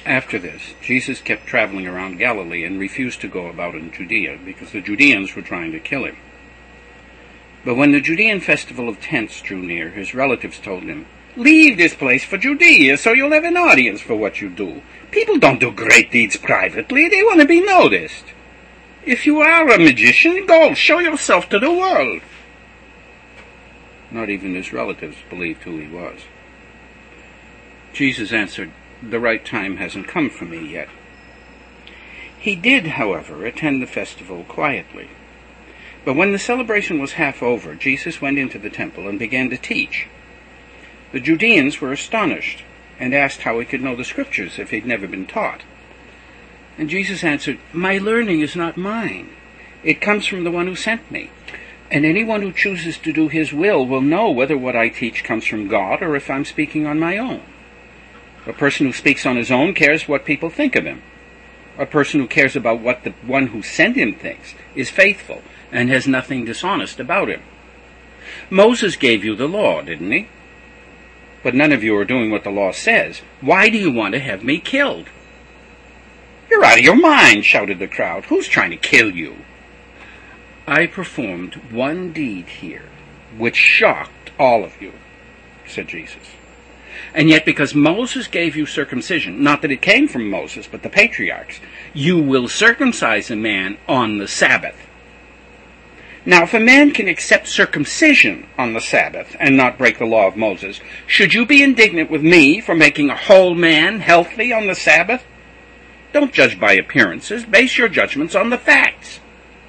After this, Jesus kept traveling around Galilee and refused to go about in Judea because the Judeans were trying to kill him. But when the Judean festival of tents drew near, his relatives told him, "Leave this place for Judea so you'll have an audience for what you do. People don't do great deeds privately. They want to be noticed. If you are a magician, go, show yourself to the world." Not even his relatives believed who he was. Jesus answered, "The right time hasn't come for me yet." He did, however, attend the festival quietly. But when the celebration was half over, Jesus went into the temple and began to teach. The Judeans were astonished and asked how he could know the scriptures if he'd never been taught. And Jesus answered, "My learning is not mine. It comes from the one who sent me. And anyone who chooses to do his will know whether what I teach comes from God or if I'm speaking on my own. A person who speaks on his own cares what people think of him. A person who cares about what the one who sent him thinks is faithful and has nothing dishonest about him. Moses gave you the law, didn't he? But none of you are doing what the law says. Why do you want to have me killed?" "You're out of your mind," shouted the crowd. "Who's trying to kill you?" "I performed one deed here, which shocked all of you," said Jesus. "And yet because Moses gave you circumcision, not that it came from Moses, but the patriarchs, you will circumcise a man on the Sabbath. Now, if a man can accept circumcision on the Sabbath and not break the law of Moses, should you be indignant with me for making a whole man healthy on the Sabbath? Don't judge by appearances. Base your judgments on the facts."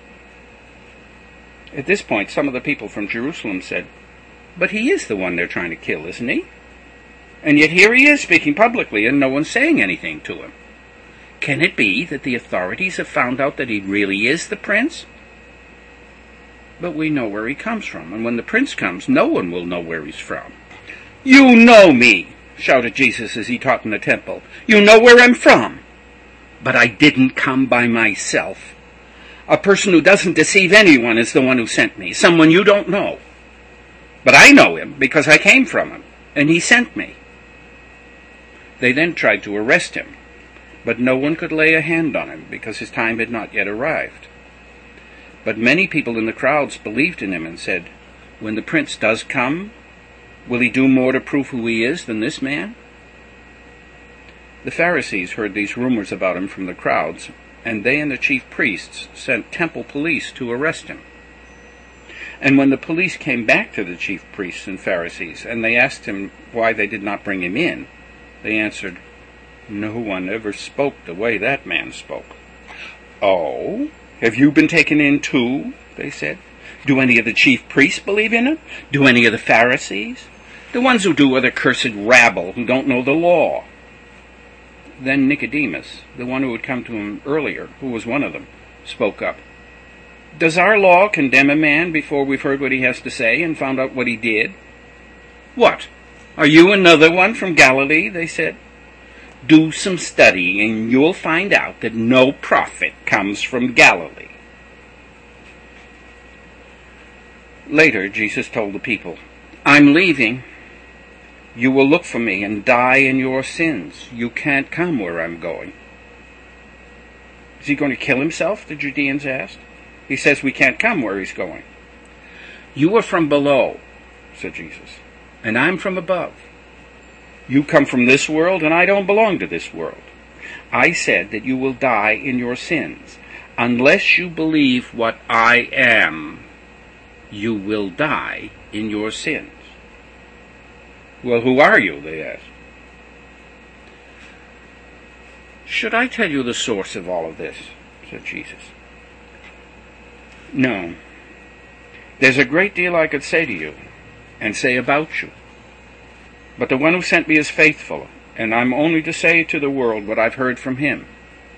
At this point, some of the people from Jerusalem said, "But he is the one they're trying to kill, isn't he? And yet here he is speaking publicly and no one's saying anything to him. Can it be that the authorities have found out that he really is the prince? But we know where he comes from, and when the prince comes, no one will know where he's from." "You know me," shouted Jesus as he taught in the temple. "You know where I'm from. But I didn't come by myself. A person who doesn't deceive anyone is the one who sent me, someone you don't know. But I know him because I came from him, and he sent me." They then tried to arrest him, but no one could lay a hand on him because his time had not yet arrived. But many people in the crowds believed in him and said, "When the prince does come, will he do more to prove who he is than this man?" The Pharisees heard these rumors about him from the crowds, and they and the chief priests sent temple police to arrest him. And when the police came back to the chief priests and Pharisees, and they asked him why they did not bring him in, they answered, "No one ever spoke the way that man spoke." "Oh, have you been taken in too?" they said. "Do any of the chief priests believe in him? Do any of the Pharisees? The ones who do are the cursed rabble who don't know the law." Then Nicodemus, the one who had come to him earlier, who was one of them, spoke up. "Does our law condemn a man before we've heard what he has to say and found out what he did?" "What? Are you another one from Galilee?" they said. "Do some studying and you'll find out that no prophet comes from Galilee." Later, Jesus told the people, "I'm leaving. You will look for me and die in your sins. You can't come where I'm going." "Is he going to kill himself?" the Judeans asked. "He says we can't come where he's going." "You are from below," said Jesus, "and I'm from above. You come from this world, and I don't belong to this world. I said that you will die in your sins. Unless you believe what I am, you will die in your sins." "Well, who are you?" they asked. "Should I tell you the source of all of this?" said Jesus. "No. There's a great deal I could say to you and say about you. But the one who sent me is faithful, and I'm only to say to the world what I've heard from him."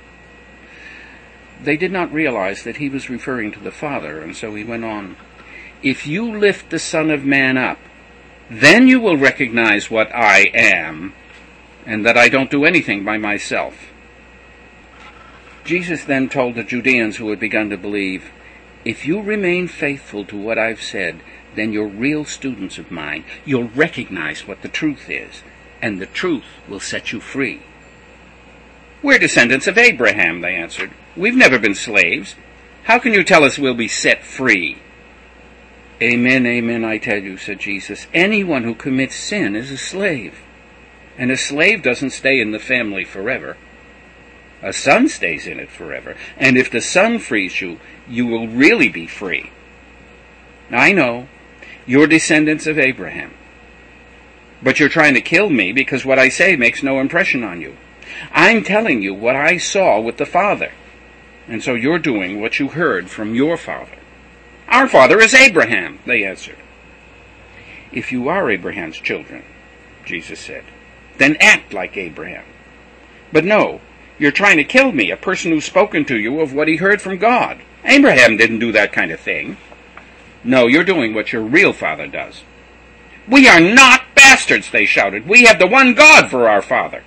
They did not realize that he was referring to the Father, and so he went on, "If you lift the Son of Man up, then you will recognize what I am, and that I don't do anything by myself." Jesus then told the Judeans who had begun to believe, "If you remain faithful to what I've said, then you're real students of mine. You'll recognize what the truth is, and the truth will set you free." "We're descendants of Abraham," they answered. "We've never been slaves. How can you tell us we'll be set free?" "Amen, amen, I tell you," said Jesus, "anyone who commits sin is a slave. And a slave doesn't stay in the family forever. A son stays in it forever. And if the Son frees you, you will really be free. I know, you're descendants of Abraham. But you're trying to kill me because what I say makes no impression on you. I'm telling you what I saw with the Father. And so you're doing what you heard from your father." "Our father is Abraham," they answered. "If you are Abraham's children," Jesus said, "then act like Abraham. But no, you're trying to kill me, a person who's spoken to you of what he heard from God. Abraham didn't do that kind of thing. No, you're doing what your real father does." "We are not bastards," they shouted. "We have the one God for our father."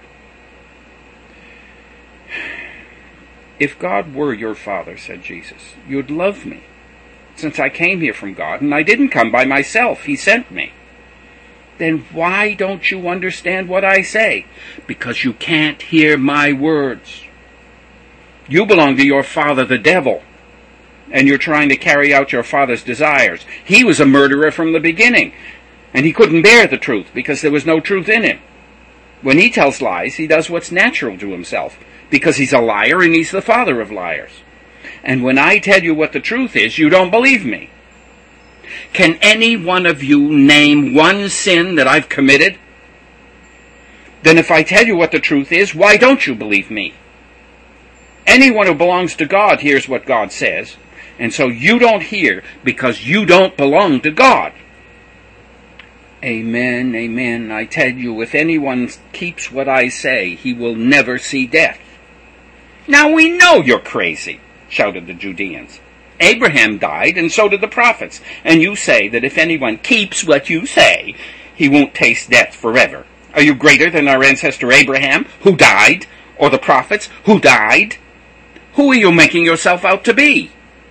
"If God were your father," said Jesus, "you'd love me, since I came here from God, and I didn't come by myself. He sent me." "Then why don't you understand what I say?" "Because you can't hear my words. You belong to your father, the devil, and you're trying to carry out your father's desires. He was a murderer from the beginning, and he couldn't bear the truth because there was no truth in him. When he tells lies, he does what's natural to himself, because he's a liar and he's the father of liars. And when I tell you what the truth is, you don't believe me. Can any one of you name one sin that I've committed? Then if I tell you what the truth is, why don't you believe me? Anyone who belongs to God hears what God says, and so you don't hear because you don't belong to God. Amen, amen, I tell you, if anyone keeps what I say, he will never see death." "Now we know you're crazy," shouted the Judeans. "Abraham died, and so did the prophets, and you say that if anyone keeps what you say, he won't taste death forever. Are you greater than our ancestor Abraham, who died, or the prophets, who died? Who are you making yourself out to be?"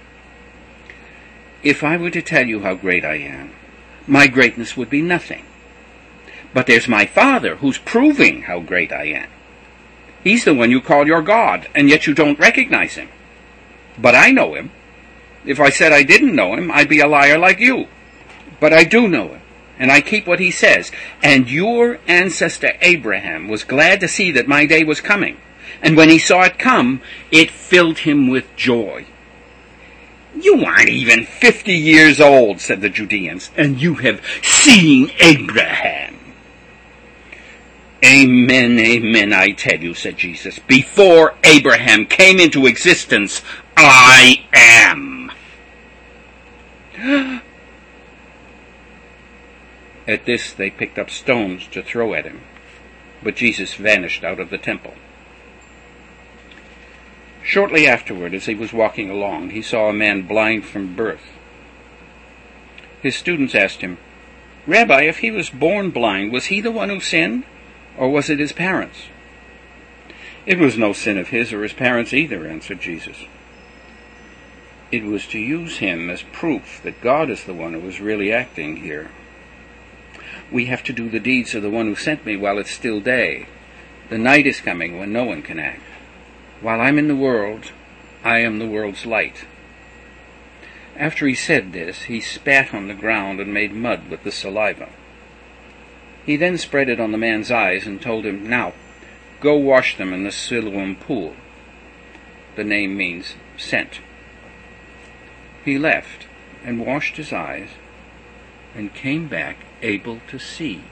"If I were to tell you how great I am, my greatness would be nothing. But there's my Father who's proving how great I am. He's the one you call your God, and yet you don't recognize him. But I know him. If I said I didn't know him, I'd be a liar like you. But I do know him, and I keep what he says. And your ancestor Abraham was glad to see that my day was coming. And when he saw it come, it filled him with joy." "You aren't even 50 years old," said the Judeans, "and you have seen Abraham." "Amen, amen, I tell you," said Jesus. "Before Abraham came into existence, I am." At this they picked up stones to throw at him, but Jesus vanished out of the temple. Shortly afterward, as he was walking along, he saw a man blind from birth. His students asked him, "Rabbi, if he was born blind, was he the one who sinned, or was it his parents?" "It was no sin of his or his parents either," answered Jesus. "It was to use him as proof that God is the one who is really acting here. We have to do the deeds of the one who sent me while it's still day. The night is coming when no one can act. While I'm in the world, I am the world's light." After he said this, he spat on the ground and made mud with the saliva. He then spread it on the man's eyes and told him, "Now, go wash them in the Siloam pool." The name means sent. He left and washed his eyes and came back able to see.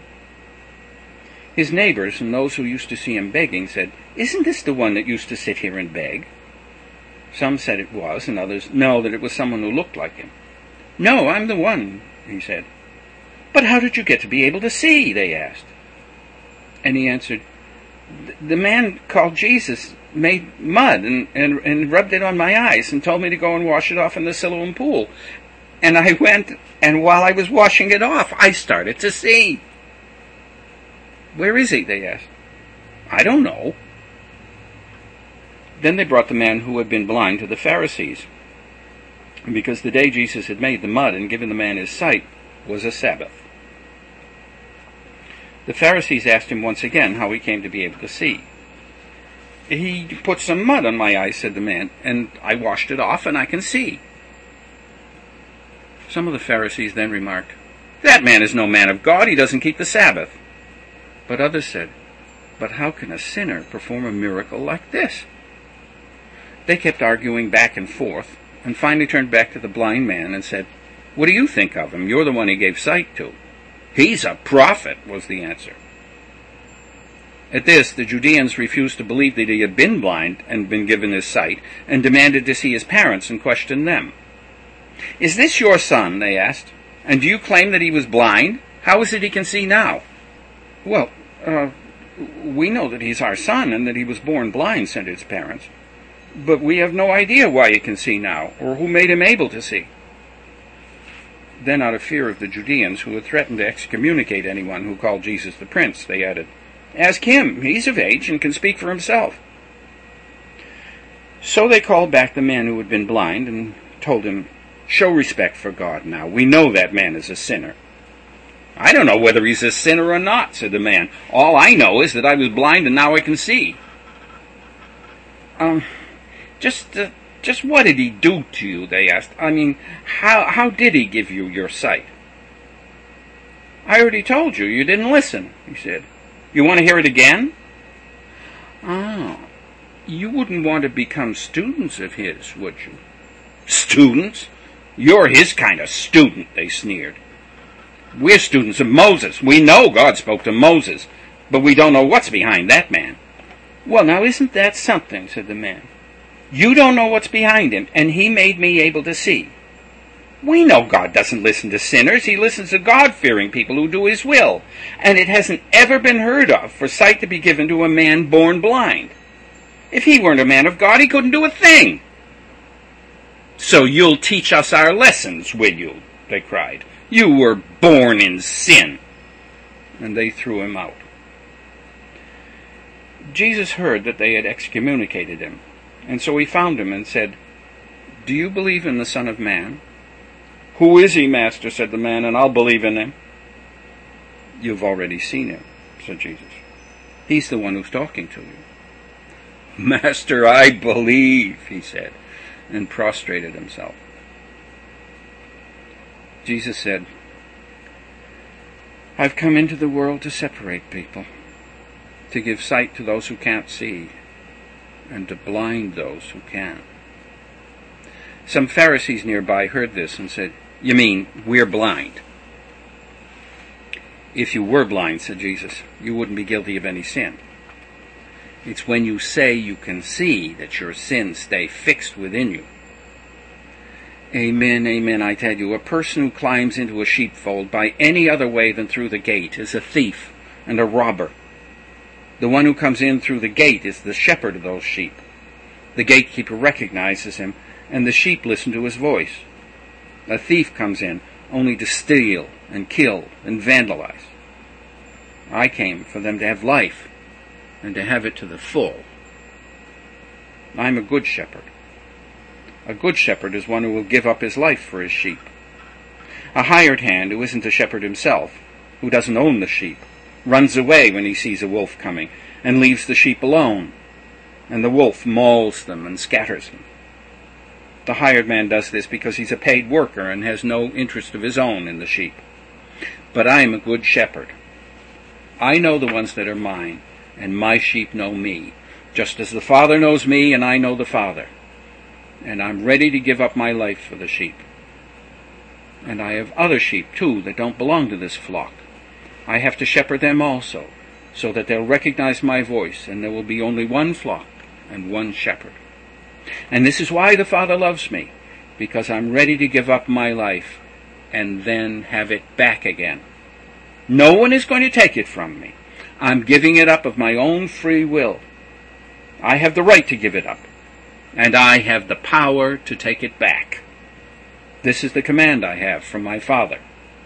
His neighbors and those who used to see him begging said, "Isn't this the one that used to sit here and beg?" Some said it was, and others, no, that it was someone who looked like him. "No, I'm the one," he said. "But how did you get to be able to see?" they asked. And he answered, "The man called Jesus made mud and rubbed it on my eyes and told me to go and wash it off in the Siloam pool. And I went, and while I was washing it off, I started to see." "Where is he?" they asked. "I don't know." Then they brought the man who had been blind to the Pharisees, because the day Jesus had made the mud and given the man his sight was a Sabbath. The Pharisees asked him once again how he came to be able to see. He put some mud on my eyes, said the man, and I washed it off, and I can see. Some of the Pharisees then remarked, "That man is no man of God, he doesn't keep the Sabbath." But others said, "But how can a sinner perform a miracle like this?" They kept arguing back and forth, and finally turned back to the blind man and said, "What do you think of him? You're the one he gave sight to." "He's a prophet," was the answer. At this, the Judeans refused to believe that he had been blind and been given his sight, and demanded to see his parents and questioned them. "Is this your son?" they asked. "And do you claim that he was blind? How is it he can see now?" "Well, we know that he's our son and that he was born blind," said his parents. "But we have no idea why he can see now, or who made him able to see." Then, out of fear of the Judeans, who had threatened to excommunicate anyone who called Jesus the Prince, they added, "Ask him. He's of age and can speak for himself." So they called back the man who had been blind and told him, "Show respect for God now. We know that man is a sinner." "I don't know whether he's a sinner or not," said the man. "All I know is that I was blind and now I can see." Just what did he do to you?" they asked. "I mean, how did he give you your sight?" "I already told you. You didn't listen," he said. "You want to hear it again?" "Oh, you wouldn't want to become students of his, would you?" "Students? You're his kind of student," they sneered. "We're students of Moses. We know God spoke to Moses, but we don't know what's behind that man." "Well, now, isn't that something?" said the man. "You don't know what's behind him, and he made me able to see." "We know God doesn't listen to sinners. He listens to God-fearing people who do his will. And it hasn't ever been heard of for sight to be given to a man born blind. If he weren't a man of God, he couldn't do a thing." "So you'll teach us our lessons, will you?" they cried. "You were born in sin." And they threw him out. Jesus heard that they had excommunicated him, and so he found him and said, "Do you believe in the Son of Man?" "Who is he, Master?" said the man, "and I'll believe in him." "You've already seen him," said Jesus. "He's the one who's talking to you." "Master, I believe," he said, and prostrated himself. Jesus said, "I've come into the world to separate people, to give sight to those who can't see, and to blind those who can." Some Pharisees nearby heard this and said, "You mean we're blind?" "If you were blind," said Jesus, "you wouldn't be guilty of any sin. It's when you say you can see that your sins stay fixed within you. Amen, amen, I tell you, a person who climbs into a sheepfold by any other way than through the gate is a thief and a robber. The one who comes in through the gate is the shepherd of those sheep. The gatekeeper recognizes him, and the sheep listen to his voice. A thief comes in only to steal and kill and vandalize. I came for them to have life, and to have it to the full. I'm a good shepherd. A good shepherd is one who will give up his life for his sheep. A hired hand who isn't a shepherd himself, who doesn't own the sheep, runs away when he sees a wolf coming, and leaves the sheep alone, and the wolf mauls them and scatters them. The hired man does this because he's a paid worker and has no interest of his own in the sheep. But I am a good shepherd. I know the ones that are mine, and my sheep know me, just as the Father knows me and I know the Father. And I'm ready to give up my life for the sheep. And I have other sheep, too, that don't belong to this flock. I have to shepherd them also, so that they'll recognize my voice, and there will be only one flock and one shepherd. And this is why the Father loves me, because I'm ready to give up my life and then have it back again. No one is going to take it from me. I'm giving it up of my own free will. I have the right to give it up, and I have the power to take it back. This is the command I have from my Father.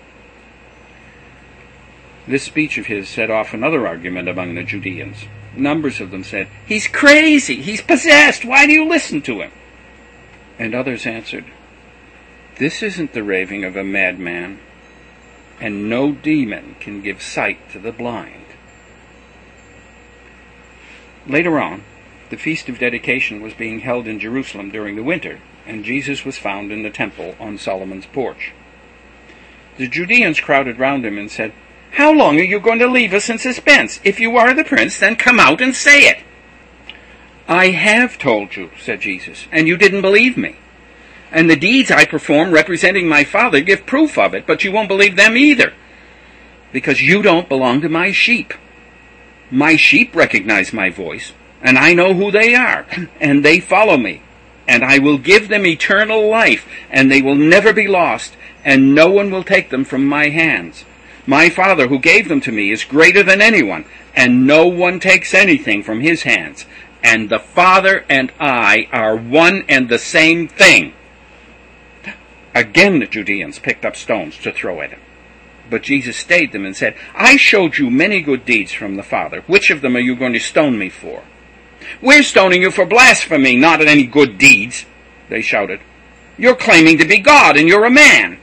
This speech of his set off another argument among the Judeans. Numbers of them said, "He's crazy! He's possessed! Why do you listen to him?" And others answered, "This isn't the raving of a madman, and no demon can give sight to the blind." Later on, the Feast of Dedication was being held in Jerusalem during the winter, and Jesus was found in the temple on Solomon's porch. The Judeans crowded round him and said, "How long are you going to leave us in suspense? If you are the prince, then come out and say it." "I have told you," said Jesus, "and you didn't believe me. And the deeds I perform representing my Father give proof of it, but you won't believe them either, because you don't belong to my sheep. My sheep recognize my voice, and I know who they are, and they follow me. And I will give them eternal life, and they will never be lost, and no one will take them from my hands. My Father who gave them to me is greater than anyone, and no one takes anything from his hands. And the Father and I are one and the same thing." Again the Judeans picked up stones to throw at him. But Jesus stayed them and said, "I showed you many good deeds from the Father. Which of them are you going to stone me for?" "We're stoning you for blasphemy, not at any good deeds," they shouted. "You're claiming to be God, and you're a man."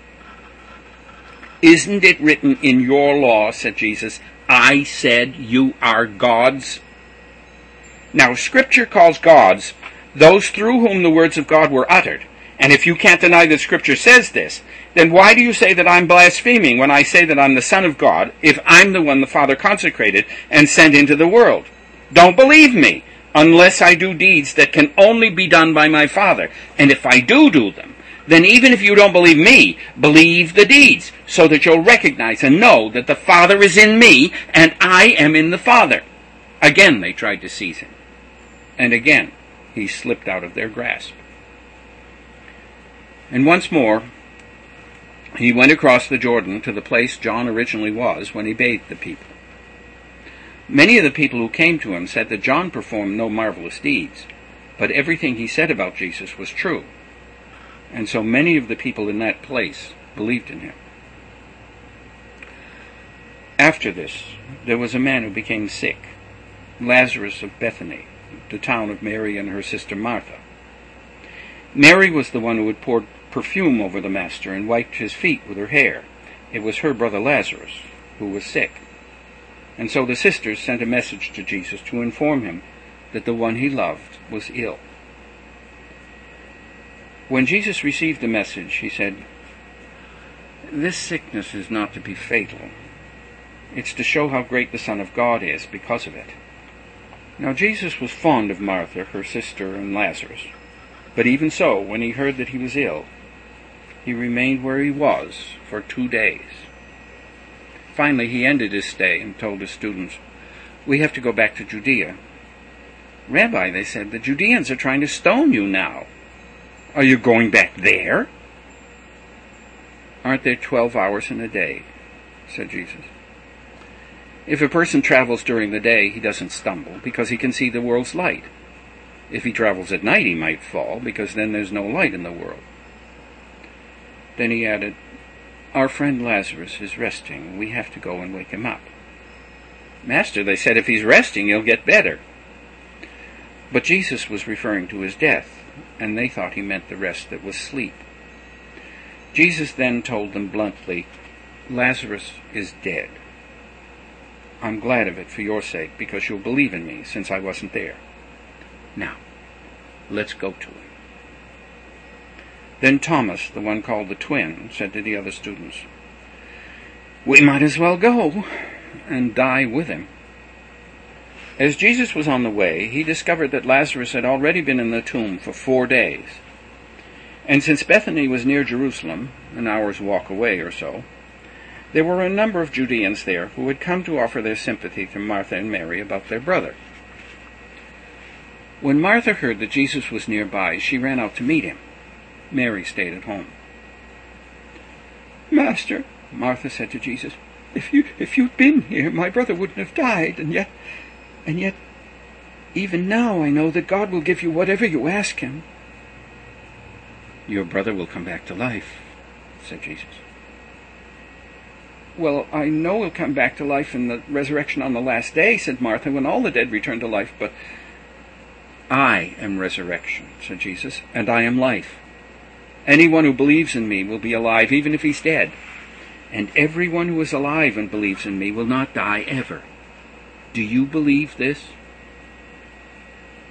"Isn't it written in your law," said Jesus, "I said you are gods?" Now Scripture calls gods those through whom the words of God were uttered. And if you can't deny that Scripture says this, then why do you say that I'm blaspheming when I say that I'm the Son of God, if I'm the one the Father consecrated and sent into the world? Don't believe me, unless I do deeds that can only be done by my Father. And if I do them, then even if you don't believe me, believe the deeds, so that you'll recognize and know that the Father is in me, and I am in the Father. Again they tried to seize him, and again he slipped out of their grasp. And once more, he went across the Jordan to the place John originally was when he bathed the people. Many of the people who came to him said that John performed no marvelous deeds, but everything he said about Jesus was true. And so many of the people in that place believed in him. After this, there was a man who became sick, Lazarus of Bethany, the town of Mary and her sister Martha. Mary was the one who had poured perfume over the Master and wiped his feet with her hair. It was her brother Lazarus who was sick. And so the sisters sent a message to Jesus to inform him that the one he loved was ill. When Jesus received the message, he said, "This sickness is not to be fatal. It's to show how great the Son of God is because of it." Now Jesus was fond of Martha, her sister, and Lazarus. But even so, when he heard that he was ill, he remained where he was for 2 days. Finally, he ended his stay and told his students, "We have to go back to Judea." "Rabbi," they said, "the Judeans are trying to stone you now. Are you going back there?" "Aren't there 12 hours in a day?" said Jesus. "If a person travels during the day, he doesn't stumble, because he can see the world's light. If he travels at night, he might fall, because then there's no light in the world." Then he added, "Our friend Lazarus is resting. We have to go and wake him up." "Master," they said, "if he's resting, he'll get better." But Jesus was referring to his death, and they thought he meant the rest that was sleep. Jesus then told them bluntly, "Lazarus is dead. I'm glad of it for your sake, because you'll believe in me, since I wasn't there. Now, let's go to him." Then Thomas, the one called the twin, said to the other students, "We might as well go and die with him." As Jesus was on the way, he discovered that Lazarus had already been in the tomb for 4 days. And since Bethany was near Jerusalem, an hour's walk away or so, there were a number of Judeans there who had come to offer their sympathy to Martha and Mary about their brother. When Martha heard that Jesus was nearby, she ran out to meet him. Mary stayed at home. "Master," Martha said to Jesus, if you'd been here, my brother wouldn't have died, and yet, even now I know that God will give you whatever you ask him." "Your brother will come back to life," said Jesus. "Well, I know he'll come back to life in the resurrection on the last day," said Martha, "when all the dead return to life, but—" "I am resurrection," said Jesus, "and I am life. Anyone who believes in me will be alive even if he's dead. And everyone who is alive and believes in me will not die ever. Do you believe this?"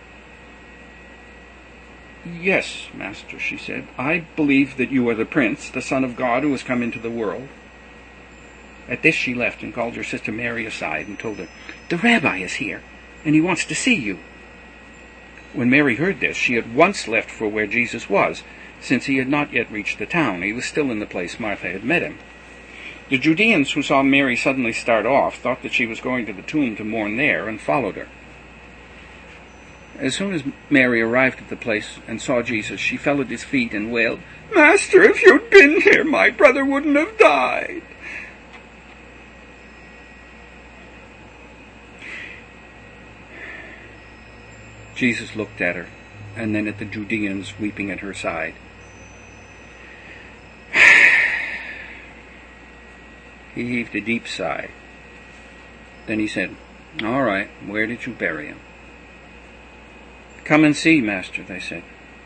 "Yes, Master," she said. "I believe that you are the Prince, the Son of God, who has come into the world." At this she left and called her sister Mary aside and told her, "The Rabbi is here, and he wants to see you." When Mary heard this, she at once left for where Jesus was, since he had not yet reached the town. He was still in the place Martha had met him. The Judeans who saw Mary suddenly start off thought that she was going to the tomb to mourn there, and followed her. As soon as Mary arrived at the place and saw Jesus, she fell at his feet and wailed, "Master, if you'd been here, my brother wouldn't have died." Jesus looked at her, and then at the Judeans weeping at her side. He heaved a deep sigh. Then he said, "All right, where did you bury him?" "Come and see, Master," they said.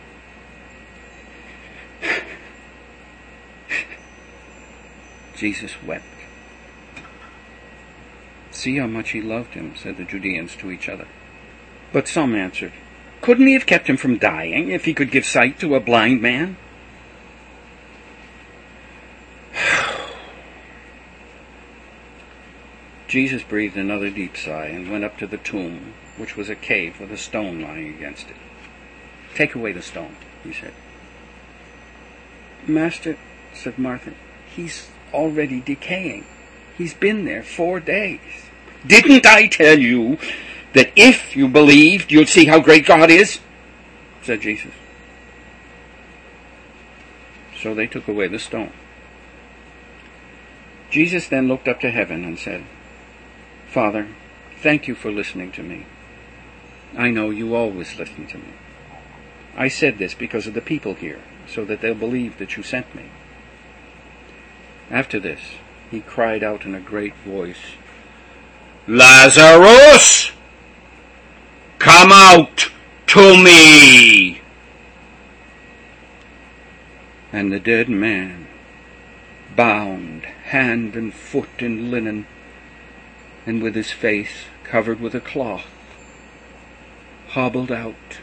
Jesus wept. "See how much he loved him," said the Judeans to each other. But some answered, "Couldn't he have kept him from dying if he could give sight to a blind man?" Jesus breathed another deep sigh and went up to the tomb, which was a cave with a stone lying against it. "Take away the stone," he said. "Master," said Martha, "he's already decaying. He's been there 4 days. "Didn't I tell you that if you believed, you'd see how great God is?" said Jesus. So they took away the stone. Jesus then looked up to heaven and said, "Father, thank you for listening to me. I know you always listen to me. I said this because of the people here, so that they'll believe that you sent me." After this, he cried out in a great voice, "Lazarus, come out to me!" And the dead man, bound hand and foot in linen, and with his face covered with a cloth, hobbled out.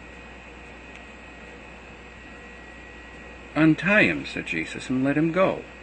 "Untie him," said Jesus, "and let him go."